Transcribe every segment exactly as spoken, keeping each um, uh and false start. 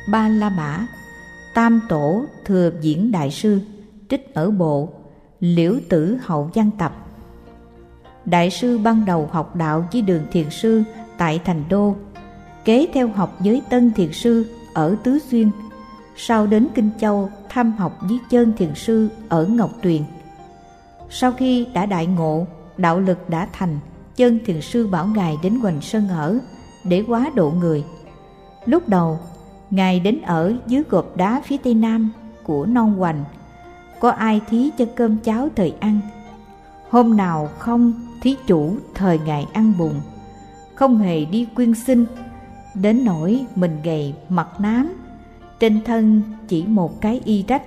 Ba La Mã, Tam Tổ Thừa Diễn Đại Sư, trích ở bộ Liễu Tử Hậu Văn Tập. Đại sư ban đầu học đạo với Đường Thiền Sư tại Thành Đô, kế theo học với Tân Thiền Sư ở Tứ Xuyên, sau đến Kinh Châu thăm học với Chân Thiền Sư ở Ngọc Tuyền. Sau khi đã đại ngộ, đạo lực đã thành, Chân Thiền Sư bảo Ngài đến Hoành Sơn ở để hóa độ người. Lúc đầu, Ngài đến ở dưới gộp đá phía tây nam của non Hoành, có ai thí cho cơm cháo thời ăn. Hôm nào không, thí chủ thời Ngài ăn bùn, không hề đi quyên sinh, đến nỗi mình gầy mặt nám, trên thân chỉ một cái y rách.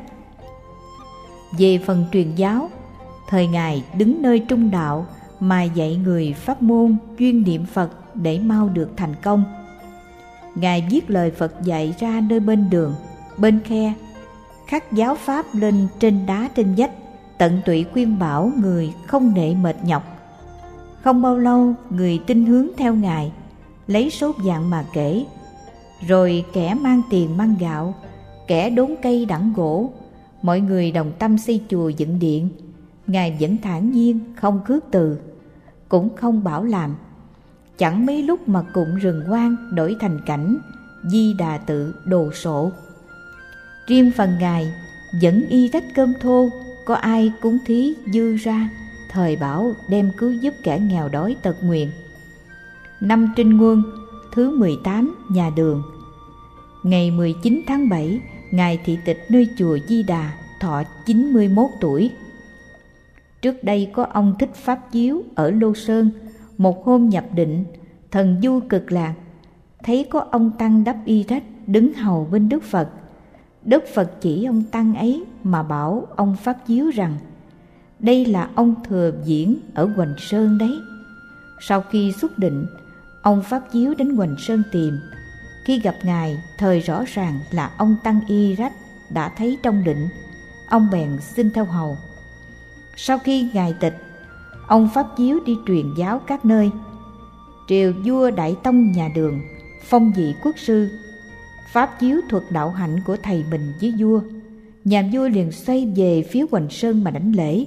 Về phần truyền giáo, thời Ngài đứng nơi trung đạo mà dạy người pháp môn chuyên niệm Phật để mau được thành công. Ngài viết lời Phật dạy ra nơi bên đường, bên khe, khắc giáo pháp lên trên đá trên vách, tận tụy khuyên bảo người không nể mệt nhọc. Không bao lâu, người tin hướng theo Ngài, lấy số vàng mà kể. Rồi kẻ mang tiền mang gạo, kẻ đốn cây đẵng gỗ, mọi người đồng tâm xây chùa dựng điện. Ngài vẫn thản nhiên, không khước từ, cũng không bảo làm. Chẳng mấy lúc mà cụm rừng hoang đổi thành cảnh Di Đà Tự đồ sộ. Riêng phần Ngài vẫn y rách cơm thô, có ai cúng thí dư ra, thời bảo đem cứu giúp kẻ nghèo đói tật nguyền. Năm Trinh Nguyên thứ mười tám nhà Đường, ngày mười chín tháng bảy, Ngài thị tịch nơi chùa Di Đà, thọ chín mươi mốt tuổi. Trước đây có ông Thích Pháp Chiếu ở Lô Sơn, một hôm nhập định, thần du cực lạc, thấy có ông Tăng đắp y rách đứng hầu bên Đức Phật. Đức Phật chỉ ông Tăng ấy mà bảo ông Pháp Chiếu rằng đây là ông Thừa Diễn ở Hoành Sơn đấy. Sau khi xuất định, ông Pháp Chiếu đến Hoành Sơn tìm. Khi gặp Ngài, thời rõ ràng là ông Tăng y rách đã thấy trong định, ông bèn xin theo hầu. Sau khi Ngài tịch, ông Pháp Chiếu đi truyền giáo các nơi. Triều vua Đại Tông nhà Đường phong vị quốc sư. Pháp Chiếu thuật đạo hạnh của thầy mình với vua. Nhà vua liền xoay về phía Hoành Sơn mà đảnh lễ.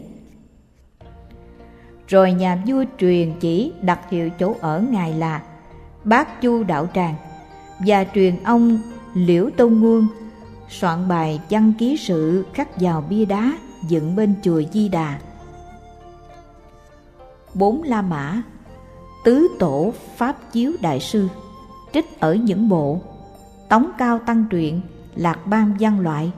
Rồi nhà vua truyền chỉ đặt hiệu chỗ ở Ngài là Bát Chu Đạo Tràng, và truyền ông Liễu Tôn Nguồn soạn bài văn ký sự khắc vào bia đá dựng bên chùa Di Đà. Bốn La Mã, Tứ Tổ Pháp Chiếu Đại Sư, trích ở những bộ Tống Cao Tăng Truyện, Lạc Ban Văn Loại.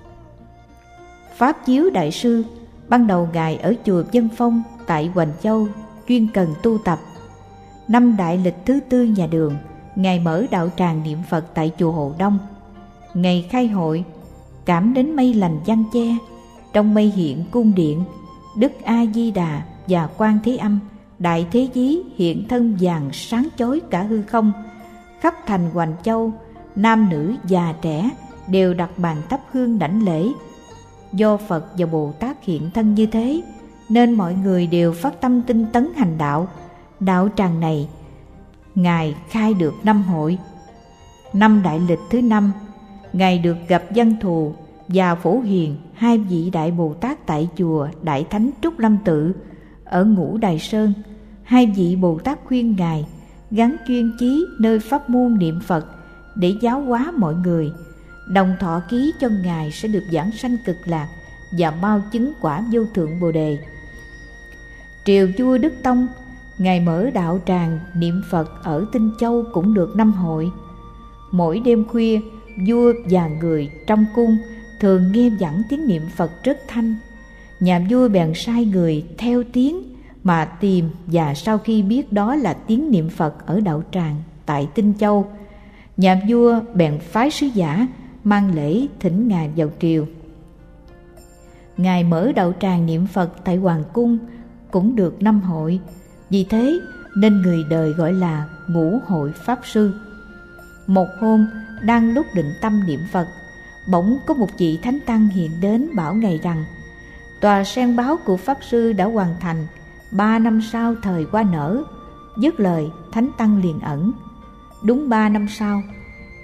Pháp Chiếu Đại Sư ban đầu Ngài ở chùa Vân Phong tại Hoành Châu chuyên cần tu tập. Năm đại lịch thứ tư nhà Đường, Ngài mở đạo tràng niệm Phật tại chùa Hồ Đông. Ngày khai hội, cảm đến mây lành giăng che, trong mây hiện cung điện Đức A Di Đà và Quan Thế Âm, Đại Thế Chí hiện thân vàng sáng chói cả hư không. Khắp thành Hoành Châu, nam nữ già trẻ đều đặt bàn thắp hương đảnh lễ. Do Phật và Bồ Tát hiện thân như thế, nên mọi người đều phát tâm tinh tấn hành đạo. Đạo tràng này Ngài khai được năm hội. Năm đại lịch thứ năm, Ngài được gặp Văn Thù và Phổ Hiền, hai vị đại Bồ Tát tại chùa Đại Thánh Trúc Lâm Tự ở Ngũ Đài Sơn. Hai vị Bồ Tát khuyên Ngài gắn chuyên chí nơi pháp môn niệm Phật để giáo hóa mọi người, đồng thọ ký cho Ngài sẽ được giảng sanh cực lạc và mau chứng quả vô thượng Bồ Đề. Triều vua Đức Tông, Ngài mở đạo tràng niệm Phật ở Tinh Châu cũng được năm hội. Mỗi đêm khuya, vua và người trong cung thường nghe vẳng tiếng niệm Phật rất thanh. Nhà vua bèn sai người theo tiếng mà tìm, và sau khi biết đó là tiếng niệm Phật ở đạo tràng tại Tinh Châu, nhà vua bèn phái sứ giả mang lễ thỉnh Ngài vào triều. Ngài mở đạo tràng niệm Phật tại Hoàng cung cũng được năm hội. Vì thế nên người đời gọi là Ngũ Hội Pháp Sư. Một hôm, đang lúc định tâm niệm Phật, bỗng có một vị thánh tăng hiện đến bảo Ngài rằng tòa sen báo của Pháp Sư đã hoàn thành, ba năm sau thời hoa nở. Dứt lời, thánh tăng liền ẩn. Đúng ba năm sau,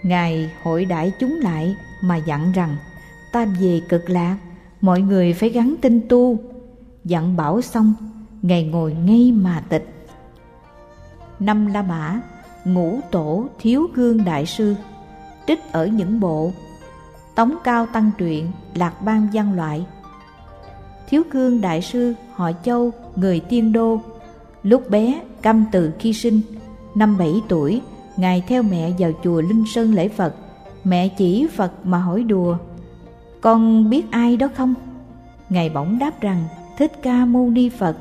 Ngài hội đãi chúng lại mà dặn rằng: ta về Cực Lạc, mọi người phải gắng tinh tu. Dặn bảo xong, Ngài ngồi ngay mà tịch. Năm La Mã, Ngũ Tổ Thiếu Gương Đại Sư. Trích ở những bộ Tống Cao Tăng Truyện, Lạc Bang Văn Loại. Thiếu Gương Đại Sư họ Châu, người Tiên Đô. Lúc bé căm từ khi sinh. Năm bảy tuổi, Ngài theo mẹ vào chùa Linh Sơn lễ Phật. Mẹ chỉ Phật mà hỏi đùa: con biết ai đó không? Ngài bỗng đáp rằng: Thích Ca Mâu Ni Phật.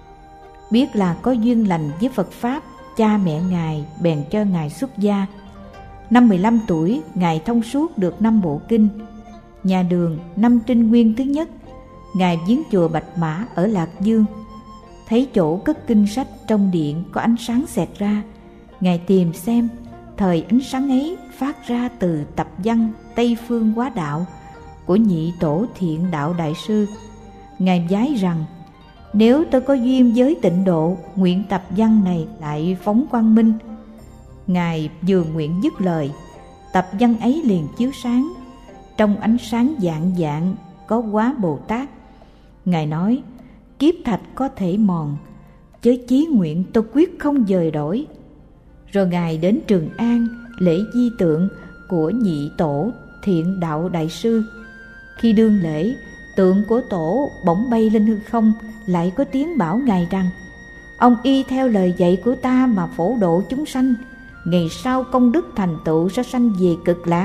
Biết là có duyên lành với Phật Pháp, cha mẹ Ngài bèn cho Ngài xuất gia. Năm mười lăm tuổi, Ngài thông suốt được năm bộ kinh. Nhà Đường, năm Trinh Nguyên thứ nhất, Ngài viếng chùa Bạch Mã ở Lạc Dương. Thấy chỗ cất kinh sách trong điện có ánh sáng xẹt ra, Ngài tìm xem. Thời ánh sáng ấy phát ra từ tập văn Tây Phương Quá Đạo của Nhị Tổ Thiện Đạo Đại Sư. Ngài vái rằng: nếu tôi có duyên với tịnh độ, nguyện tập văn này lại phóng quang minh. Ngài vừa nguyện dứt lời, tập văn ấy liền chiếu sáng. Trong ánh sáng vạn vạn có Quá Bồ Tát. Ngài nói: kiếp thạch có thể mòn, chớ chí nguyện tôi quyết không dời đổi. Rồi Ngài đến Trường An lễ di tượng của Nhị Tổ Thiện Đạo Đại Sư. Khi đương lễ, tượng của Tổ bỗng bay lên hư không, lại có tiếng bảo Ngài rằng: ông y theo lời dạy của ta mà phổ độ chúng sanh, ngày sau công đức thành tựu sẽ sanh về Cực Lạc.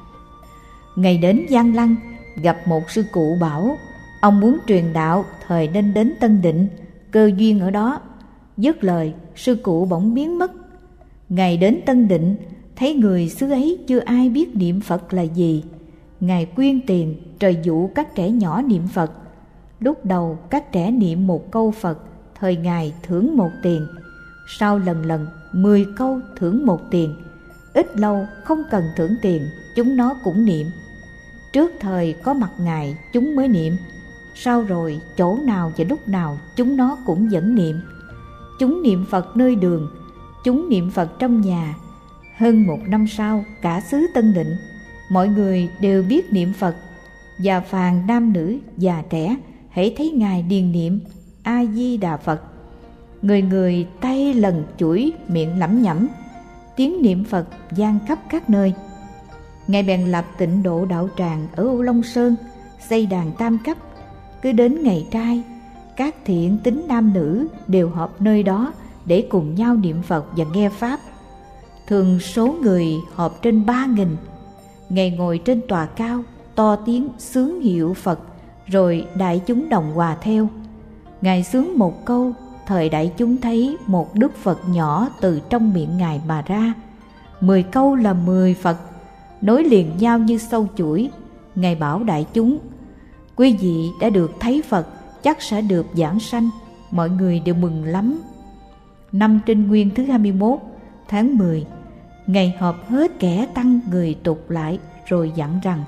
Ngài đến Giang Lăng, gặp một sư cụ bảo ông muốn truyền đạo, thời nên đến Tân Định, cơ duyên ở đó. Dứt lời, sư cụ bỗng biến mất. Ngài đến Tân Định, thấy người xứ ấy chưa ai biết niệm Phật là gì. Ngài quyên tiền trời dụ các trẻ nhỏ niệm Phật. Lúc đầu các trẻ niệm một câu Phật, thời Ngài thưởng một tiền. Sau lần lần mười câu thưởng một tiền. Ít lâu không cần thưởng tiền, chúng nó cũng niệm. Trước thời có mặt Ngài chúng mới niệm, sau rồi chỗ nào và lúc nào chúng nó cũng vẫn niệm. Chúng niệm Phật nơi đường, chúng niệm Phật trong nhà. Hơn một năm sau, cả xứ Tân Định, mọi người đều biết niệm Phật. Già phàn nam nữ, già trẻ, hễ thấy Ngài điền niệm A Di Đà Phật. Người người tay lần chuỗi, miệng lẩm nhẩm, tiếng niệm Phật vang khắp các nơi. Ngài bèn lập Tịnh Độ Đạo Tràng ở Ô Long Sơn, xây đàn tam cấp. Cứ đến ngày trai, các thiện tín nam nữ đều họp nơi đó để cùng nhau niệm Phật và nghe Pháp. Thường số người họp trên ba nghìn. Ngài ngồi trên tòa cao, to tiếng xướng hiệu Phật, rồi đại chúng đồng hòa theo. Ngài xướng một câu, thời đại chúng thấy một đức Phật nhỏ từ trong miệng Ngài mà ra. Mười câu là mười Phật, nối liền nhau như sâu chuỗi. Ngài bảo đại chúng: quý vị đã được thấy Phật, chắc sẽ được giảng sanh. Mọi người đều mừng lắm. Năm Trinh Nguyên thứ hai mươi mốt, tháng mười, Ngài họp hết kẻ tăng người tục lại, rồi dặn rằng: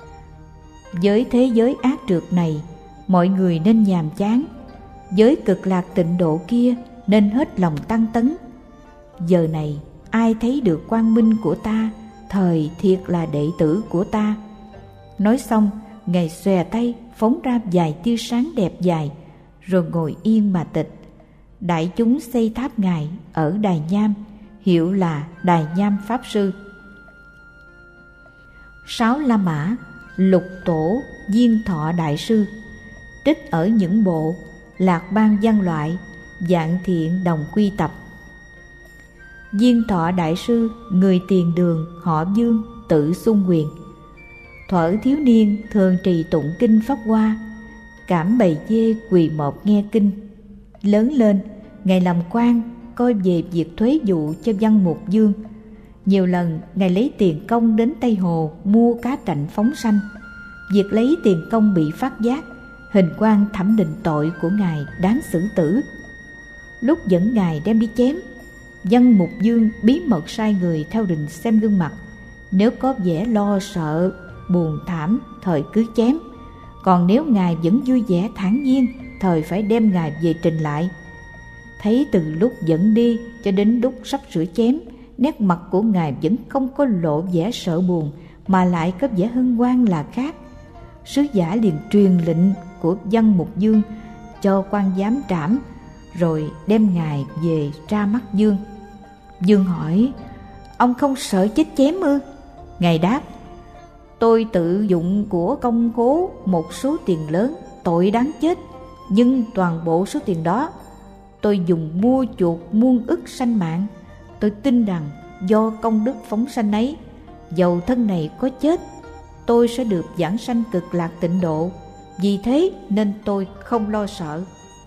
với thế giới ác trượt này, mọi người nên nhàm chán. Với Cực Lạc tịnh độ kia, nên hết lòng tăng tấn. Giờ này, ai thấy được quang minh của ta, thời thiệt là đệ tử của ta. Nói xong, Ngài xòe tay phóng ra vài tia sáng đẹp dài, rồi ngồi yên mà tịch. Đại chúng xây tháp Ngài ở Đài Nham, hiệu là Đài Nham Pháp Sư. Sáu La Mã, Lục Tổ Diên Thọ Đại Sư. Trích ở những bộ Lạc Bang Văn Loại, Vạn Thiện Đồng Quy Tập. Diên Thọ Đại Sư, người Tiền Đường, họ Dương, tự Xuân Quyền. Thuở thiếu niên thường trì tụng kinh Pháp Hoa, cảm bầy dê quỳ mọp nghe kinh. Lớn lên, Ngài làm quan, coi về việc thuế vụ cho Văn Mục Dương. Nhiều lần Ngài lấy tiền công đến Tây Hồ mua cá trạnh phóng sanh. Việc lấy tiền công bị phát giác, hình quan thẩm định tội của Ngài đáng xử tử. Lúc dẫn Ngài đem đi chém, Văn Mục Dương bí mật sai người theo đình xem gương mặt. Nếu có vẻ lo sợ, buồn thảm, thời cứ chém. Còn nếu Ngài vẫn vui vẻ thản nhiên, thời phải đem Ngài về trình lại. Thấy từ lúc dẫn đi cho đến lúc sắp sửa chém, nét mặt của Ngài vẫn không có lộ vẻ sợ buồn, mà lại có vẻ hân hoan là khác. Sứ giả liền truyền lệnh của Văn Mục Dương cho quan giám trảm, rồi đem Ngài về ra mắt Dương. Dương hỏi: ông không sợ chết chém ư? Ngài đáp: tôi tự dụng của công khố một số tiền lớn, tội đáng chết, nhưng toàn bộ số tiền đó tôi dùng mua chuộc muôn ức sanh mạng. Tôi tin rằng do công đức phóng sanh ấy, dầu thân này có chết, tôi sẽ được vãng sanh cực lạc tịnh độ. Vì thế nên tôi không lo sợ.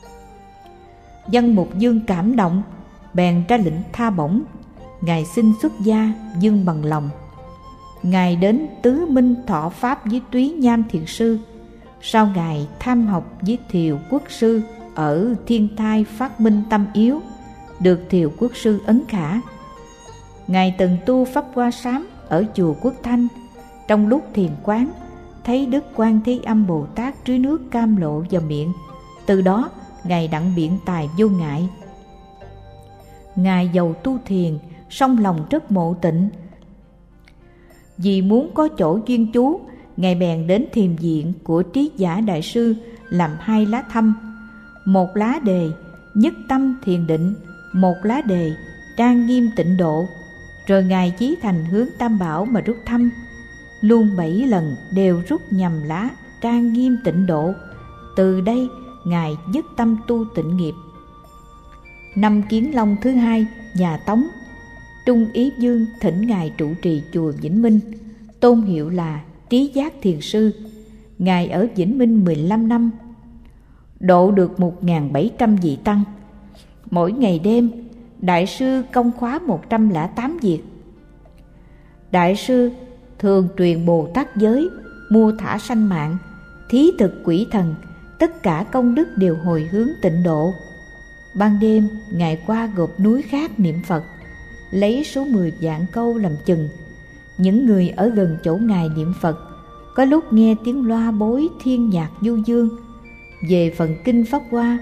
Văn Mục Dương cảm động, bèn ra lệnh tha bổng. Ngài xin xuất gia, Dương bằng lòng. Ngài đến Tứ Minh thọ pháp với Túy Nham Thiền Sư. Sau Ngài tham học với Thiều Quốc Sư ở Thiên Thai Phát Minh Tâm Yếu, được Thiều Quốc Sư ấn khả. Ngài từng tu Pháp Hoa Sám ở chùa Quốc Thanh. Trong lúc thiền quán, thấy Đức Quan Thế Âm Bồ Tát rưới nước cam lộ vào miệng. Từ đó Ngài đặng biện tài vô ngại. Ngài giàu tu thiền, song lòng rất mộ tịnh. Vì muốn có chỗ chuyên trú, Ngài bèn đến thiền viện của Trí Giả Đại Sư làm hai lá thăm. Một lá đề nhất tâm thiền định, một lá đề trang nghiêm tịnh độ. Rồi Ngài chí thành hướng Tam Bảo mà rút thăm. Luôn bảy lần đều rút nhằm lá trang nghiêm tịnh độ. Từ đây Ngài dứt tâm tu tịnh nghiệp. Năm Kiến Long thứ hai, nhà Tống, Trung Ý Dương thỉnh Ngài trụ trì chùa Vĩnh Minh, tôn hiệu là Trí Giác Thiền Sư. Ngài ở Vĩnh Minh mười lăm năm, độ được một nghìn bảy trăm vị tăng. Mỗi ngày đêm, Đại sư công khóa một trăm lẻ tám việc. Đại sư thường truyền Bồ Tát giới, mua thả sanh mạng, thí thực quỷ thần, tất cả công đức đều hồi hướng tịnh độ. Ban đêm, Ngài qua gộp núi khác niệm Phật, lấy số mười vạn câu làm chừng. Những người ở gần chỗ Ngài niệm Phật có lúc nghe tiếng loa bối thiên nhạc du dương. Về phần kinh Pháp Hoa,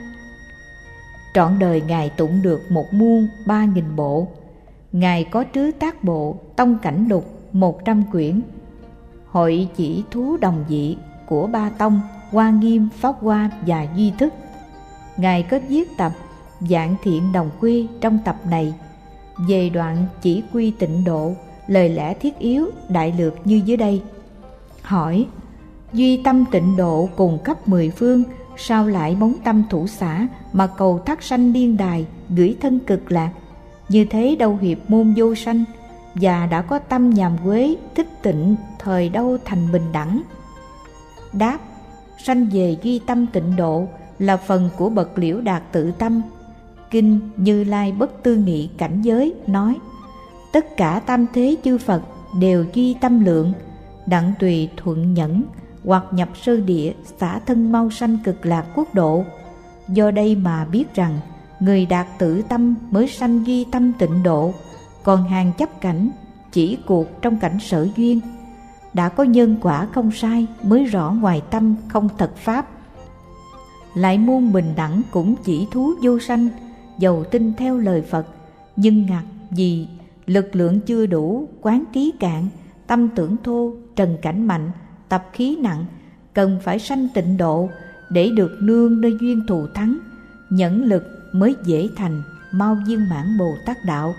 trọn đời Ngài tụng được một muôn ba nghìn bộ. Ngài có trứ tác bộ Tông Cảnh Lục một trăm quyển, hội chỉ thú đồng vị của ba tông Hoa Nghiêm, Pháp Hoa và Duy Thức. Ngài có viết tập Vạn Thiện Đồng Quy. Trong tập này, về đoạn chỉ quy tịnh độ, lời lẽ thiết yếu đại lược như dưới đây. Hỏi: duy tâm tịnh độ cùng cấp mười phương, sao lại bóng tâm thủ xã mà cầu thác sanh liên đài, gửi thân cực lạc? Như thế đâu hiệp môn vô sanh, và đã có tâm nhàm quế thích tịnh, thời đâu thành bình đẳng? Đáp: sanh về duy tâm tịnh độ là phần của bậc Liễu Đạt tự tâm. Kinh Như Lai Bất Tư Nghị Cảnh Giới nói: tất cả tam thế chư Phật đều duy tâm lượng, đặng tùy thuận nhẫn, hoặc nhập sơ địa, xả thân mau sanh cực lạc quốc độ. Do đây mà biết rằng người đạt tự tâm mới sanh duy tâm tịnh độ, còn hàng chấp cảnh chỉ cuộc trong cảnh sở duyên. Đã có nhân quả không sai mới rõ ngoài tâm không thật pháp. Lại muôn bình đẳng cũng chỉ thú vô sanh, dầu tin theo lời Phật, nhưng ngặt vì lực lượng chưa đủ, quán trí cạn, tâm tưởng thô, trần cảnh mạnh, tập khí nặng, cần phải sanh tịnh độ để được nương nơi duyên thù thắng. Nhẫn lực mới dễ thành, mau viên mãn Bồ Tát đạo.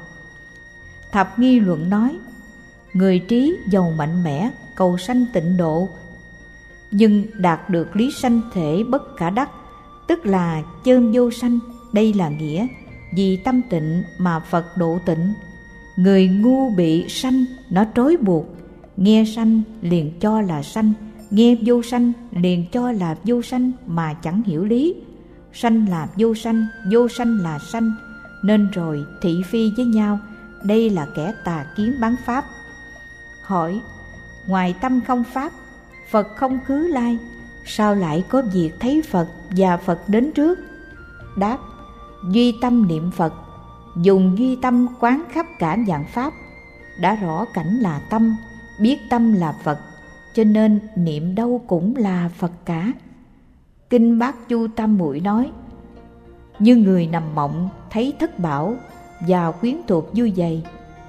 Thập Nghi Luận nói: người trí giàu mạnh mẽ cầu sanh tịnh độ, nhưng đạt được lý sanh thể bất khả đắc, tức là chơn vô sanh. Đây là nghĩa vì tâm tịnh mà Phật độ tịnh. Người ngu bị sanh nó trói buộc, nghe sanh liền cho là sanh, nghe vô sanh liền cho là vô sanh mà chẳng hiểu lý. Sanh là vô sanh, vô sanh là sanh, nên rồi thị phi với nhau. Đây là kẻ tà kiến bán pháp. Hỏi: ngoài tâm không pháp, Phật không khứ lai, sao lại có việc thấy Phật và Phật đến trước? Đáp: duy tâm niệm Phật, dùng duy tâm quán khắp cả vạn pháp. Đã rõ cảnh là tâm, biết tâm là Phật, cho nên niệm đâu cũng là Phật cả. Kinh Bát Chu Tam Muội nói: như người nằm mộng thấy thất bảo và quyến thuộc vui vầy,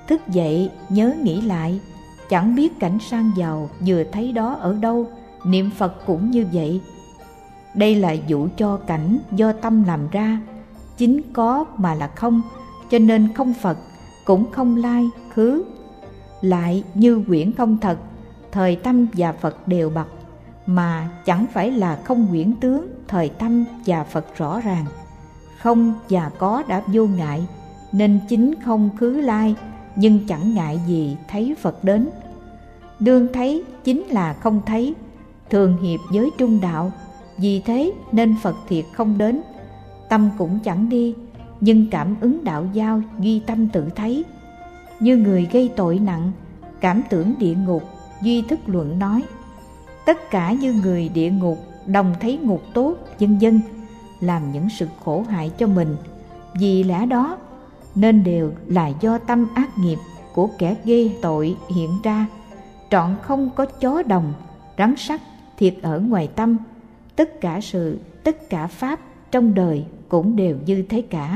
Thức dậy nhớ nghĩ lại, chẳng biết cảnh sang giàu vừa thấy đó ở đâu. Niệm Phật cũng như vậy. Đây là dụ cho cảnh do tâm làm ra, chính có mà là không, cho nên không Phật, cũng không lai khứ. Lại như quyển không thật, thời tâm và Phật đều bậc, mà chẳng phải là không quyển tướng, thời tâm và Phật rõ ràng. Không và có đã vô ngại, nên chính không khứ lai, nhưng chẳng ngại gì thấy Phật đến. Đương thấy chính là không thấy, thường hiệp với trung đạo, vì thế nên Phật thiệt không đến. Tâm cũng chẳng đi, nhưng cảm ứng đạo giao duy tâm tự thấy. Như người gây tội nặng, cảm tưởng địa ngục, duy thức luận nói. Tất cả như người địa ngục, đồng thấy ngục tốt, vân vân, làm những sự khổ hại cho mình. Vì lẽ đó nên đều là do tâm ác nghiệp của kẻ gây tội hiện ra. Trọn không có chó đồng, rắn sắt thiệt ở ngoài tâm. Tất cả sự, tất cả pháp trong đời cũng đều như thế cả.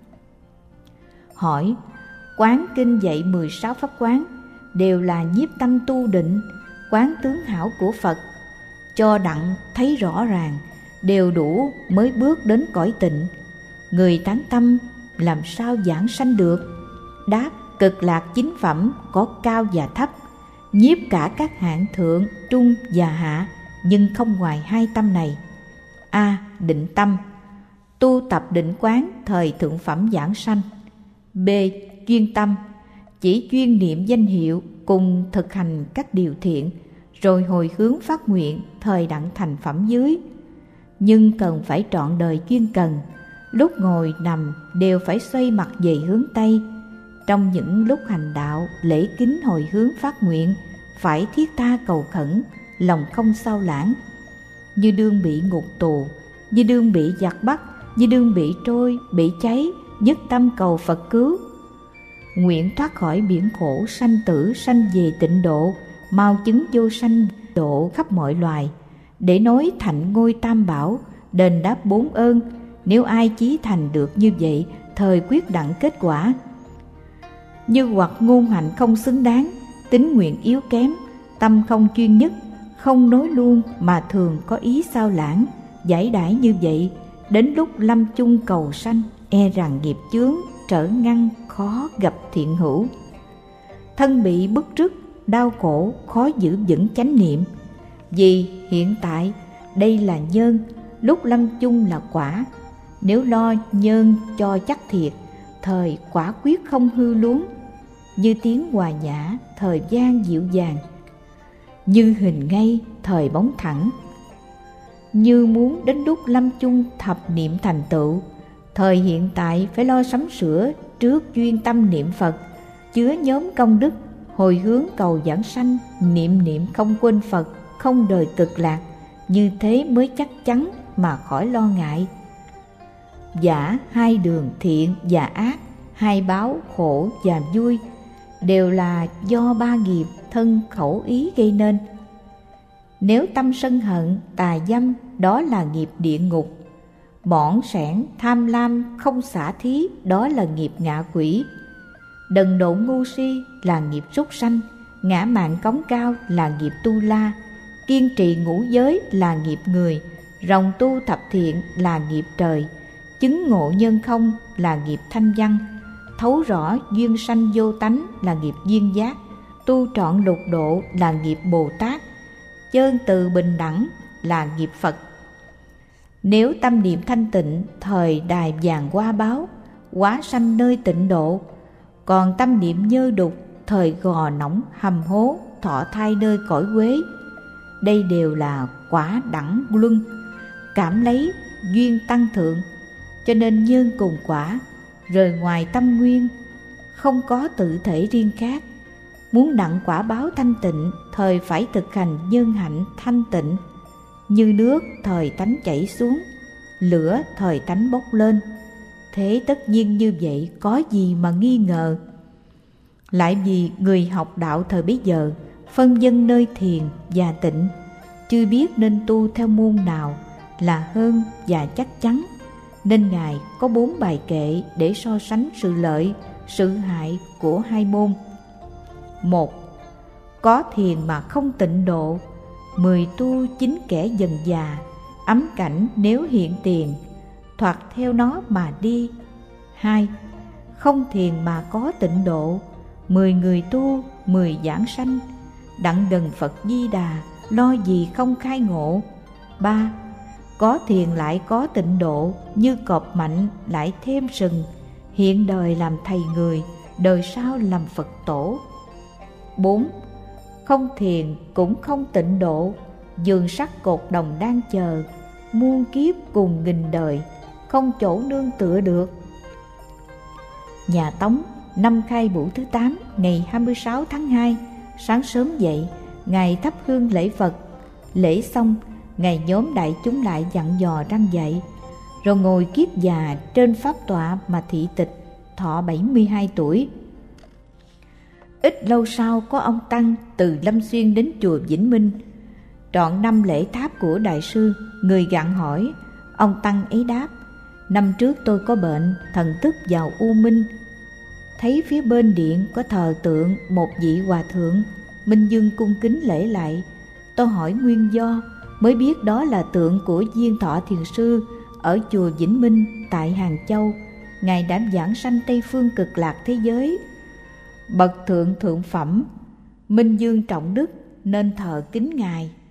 Hỏi: quán kinh dạy mười sáu pháp quán đều là nhiếp tâm tu định, quán tướng hảo của Phật, cho đặng thấy rõ ràng, đều đủ mới bước đến cõi tịnh. Người tán tâm làm sao giảng sanh được? Đáp: cực lạc chính phẩm có cao và thấp, nhiếp cả các hạng thượng, trung và hạ, nhưng không ngoài hai tâm này. A. Định tâm, tu tập định quán thời thượng phẩm giảng sanh. B. Chuyên tâm, chỉ chuyên niệm danh hiệu cùng thực hành các điều thiện, rồi hồi hướng phát nguyện thời đặng thành phẩm dưới. Nhưng cần phải trọn đời chuyên cần, lúc ngồi nằm đều phải xoay mặt về hướng Tây. Trong những lúc hành đạo, lễ kính hồi hướng phát nguyện, phải thiết tha cầu khẩn, lòng không sao lãng. Như đương bị ngục tù, như đương bị giặc bắt, như đương bị trôi, bị cháy, nhất tâm cầu Phật cứu. Nguyện thoát khỏi biển khổ sanh tử, sanh về tịnh độ, mau chứng vô sanh độ khắp mọi loài, để nối thành ngôi tam bảo, đền đáp bốn ơn. Nếu ai chí thành được như vậy, thời quyết đặng kết quả. Như hoặc ngôn hạnh không xứng đáng, tính nguyện yếu kém, tâm không chuyên nhất, không nối luôn mà thường có ý sao lãng, giải đãi như vậy, đến lúc lâm chung cầu sanh, e rằng nghiệp chướng trở ngăn, khó gặp thiện hữu. Thân bị bức rứt, đau khổ, khó giữ vững chánh niệm. Vì hiện tại đây là nhân, lúc lâm chung là quả. Nếu lo nhân cho chắc thiệt, thời quả quyết không hư luống. Như tiếng hòa nhã, thời gian dịu dàng, như hình ngay, thời bóng thẳng. Như muốn đến lúc lâm chung thập niệm thành tựu, thời hiện tại phải lo sắm sửa trước chuyên tâm niệm Phật, chứa nhóm công đức, hồi hướng cầu giảng sanh, niệm niệm không quên Phật, không đời cực lạc. Như thế mới chắc chắn mà khỏi lo ngại. Giả hai đường thiện và ác, hai báo khổ và vui, đều là do ba nghiệp thân khẩu ý gây nên. Nếu tâm sân hận, tà dâm, đó là nghiệp địa ngục. Bỏn sẻn, tham lam, không xả thí, đó là nghiệp ngạ quỷ. Đần độn ngu si là nghiệp súc sanh, ngã mạn cống cao là nghiệp tu la, kiên trì ngũ giới là nghiệp người, ròng tu thập thiện là nghiệp trời, chứng ngộ nhân không là nghiệp thanh văn, thấu rõ duyên sanh vô tánh là nghiệp duyên giác, tu trọn lục độ là nghiệp Bồ Tát, chơn từ bình đẳng là nghiệp Phật. Nếu tâm niệm thanh tịnh, thời đài vàng hoa báo, hóa sanh nơi tịnh độ. Còn tâm niệm nhơ đục, thời gò nóng hầm hố, thọ thai nơi cõi quế. Đây đều là quả đẳng luân, cảm lấy duyên tăng thượng, cho nên nhân cùng quả, rời ngoài tâm nguyên, không có tự thể riêng khác. Muốn đặng quả báo thanh tịnh, thời phải thực hành nhân hạnh thanh tịnh. Như nước thời tánh chảy xuống, lửa thời tánh bốc lên. Thế tất nhiên như vậy, có gì mà nghi ngờ. Lại vì người học đạo thời bấy giờ phân vân nơi thiền và tịnh, chưa biết nên tu theo môn nào là hơn và chắc chắn, nên Ngài có bốn bài kệ để so sánh sự lợi sự hại của hai môn. Một, có thiền mà không tịnh độ, mười tu chính kẻ dần già, ấm cảnh nếu hiện tiền, thoạt theo nó mà đi. Hai, không thiền mà có tịnh độ, mười người tu, mười giảng sanh, đặng gần Phật Di Đà, lo gì không khai ngộ. Ba, có thiền lại có tịnh độ, như cọp mạnh lại thêm sừng, hiện đời làm thầy người, đời sau làm Phật tổ. Bốn, không thiền cũng không tịnh độ, giường sắt cột đồng đang chờ, muôn kiếp cùng nghìn đời, không chỗ nương tựa được. Nhà Tống, năm Khai Vũ thứ tám, ngày hai mươi sáu tháng hai, sáng sớm dậy, Ngài thắp hương lễ Phật. Lễ xong, Ngài nhóm đại chúng lại dặn dò răn dạy, rồi ngồi kiết già trên pháp tọa mà thị tịch, thọ bảy mươi hai tuổi. Ít lâu sau có ông Tăng từ Lâm Xuyên đến chùa Vĩnh Minh. Trọn năm lễ tháp của Đại sư, người gặng hỏi. Ông Tăng ấy đáp: năm trước tôi có bệnh, thần thức vào u minh, thấy phía bên điện có thờ tượng một vị hòa thượng. Minh Dương cung kính lễ lại. Tôi hỏi nguyên do, mới biết đó là tượng của Diên Thọ Thiền Sư ở chùa Vĩnh Minh tại Hàng Châu. Ngài đã giảng sanh Tây phương cực lạc thế giới, bậc thượng thượng phẩm. Minh Dương trọng đức nên thờ kính Ngài.